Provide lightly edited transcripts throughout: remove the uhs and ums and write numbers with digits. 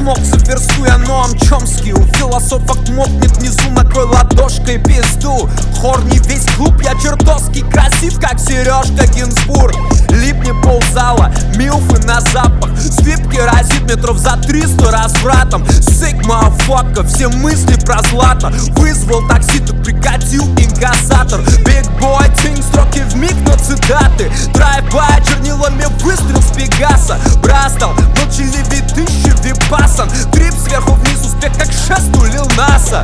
смог, заверстуя Ноам Чомски. У философок мокнет внизу, накрой ладошкой пизду. Хорни весь клуб, я чертовски красив, как Сережка Гинзбург. Липни ползала, милфы на запах. Свип керосит метров за 300 развратом. Сигма фака, все мысли про злато. Вызвал такси, так прикатил инкассатор. Big boy ting, строки вмиг, но цитаты. Драйв-бай, чернилами выстрел с Пегаса. Брастал, молчаливый тысячи випасан. Трип сверху вниз, успех как шест у Лил Наса.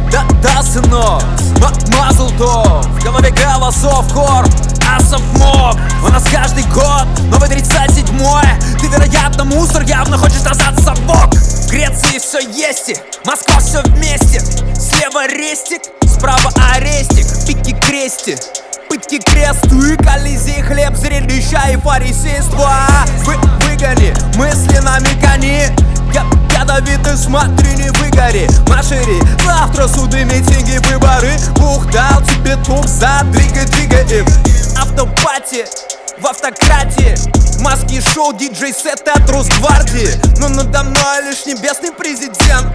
Да, сынок, мазл-то. В голове голосов хор, асов моб. У нас каждый год новый 37-й. Ты, вероятно, мусор, явно хочешь назад совок. В Греции все есть, Москва все вместе. Слева рестик, справа арестик. Пики крести, пытки кресту и колизей. Хлеб, зрелища и фарисейство. Выгони, мысли намекани. Ядовитый, смотри, не выгори. Машери, завтра суды, митинги, выборы. Бух дал тебе тух, задвигай их. Автопати в автократии. Маски шоу, диджей-сеты от Росгвардии. Но надо мной лишь небесный президент.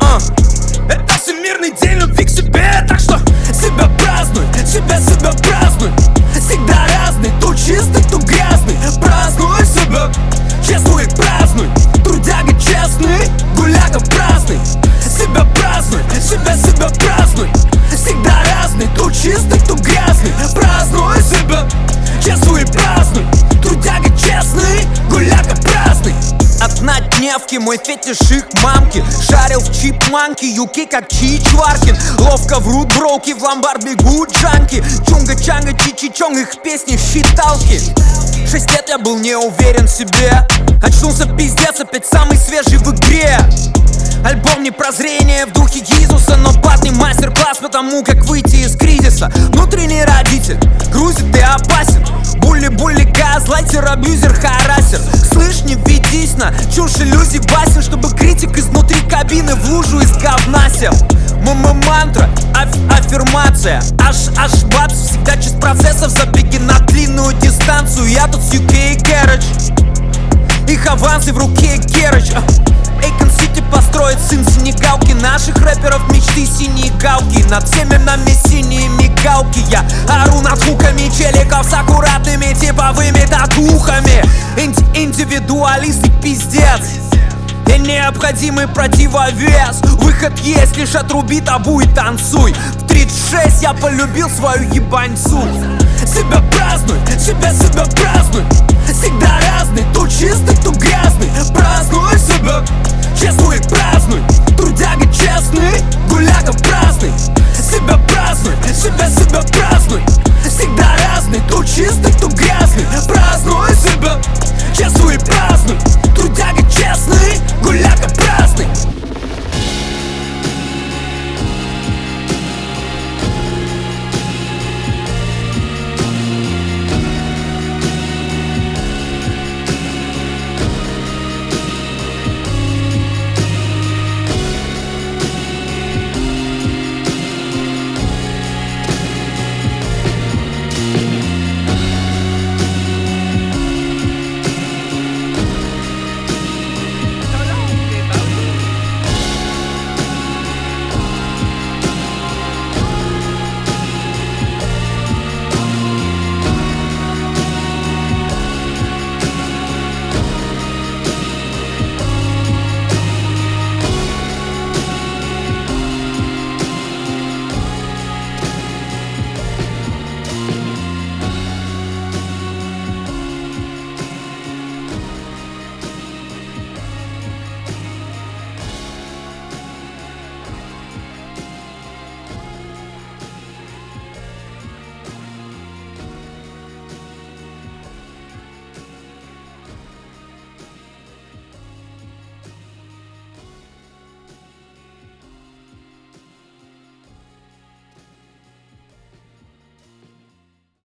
Это всемирный день любви к себе. Так что себя празднуй, себя празднуй. Всегда разный, то чистый, то грязный. Празднуй себя, чествуй и празднуй. Трудяга честный, гуляка праздный. Себя празднуй, себя празднуй. Всегда разный, то чистый, то грязный. Празднуй себя, чествуй и празднуй. Трудяга честный, гуляка праздный. Однодневки, мой фетиш их мамки. Шарил в чипманки, юки как Чичваркин. Ловко врут броуки, в ломбард бегут джанки. Чунга-чанга, чичи-чонг, их песни в считалке. 6 лет я был не уверен в себе. Очнулся пиздец, опять самый свежий в игре. Альбом не прозрение в духе Иисуса, но платный мастер-класс по тому, как выйти из кризиса. Внутренний родитель грузит и опасен. Булли-булли, газлайтер, абьюзер, харасер. Слышь, не ведись на чушь иллюзий басен, чтобы критик изнутри кабины в лужу из говна сел. Мантра, аффирмация. Аж бац, всегда через процессов. Забеги на длинную дистанцию. Я тут с UK Garage. Их авансы в руке Керыч. Эйкон Сити построит сын Сенегалки. Наших рэперов мечты синие галки. Над всеми нами синие мигалки. Я ору над хуками челиков с аккуратными типовыми татухами. Индивидуалист и пиздец и необходимый противовес. Выход есть, лишь отруби табу и танцуй. В 36 я полюбил свою ебаньцу. Себя празднуй, себя празднуй. Всегда разный, то чистый, то грязный. Празднуй себя, чествуй и празднуй. Трудяга честный, гуляка праздный. Себя празднуй, себя празднуй. Всегда разный, то чистый, то грязный. Празднуй себя, чествуй и празднуй.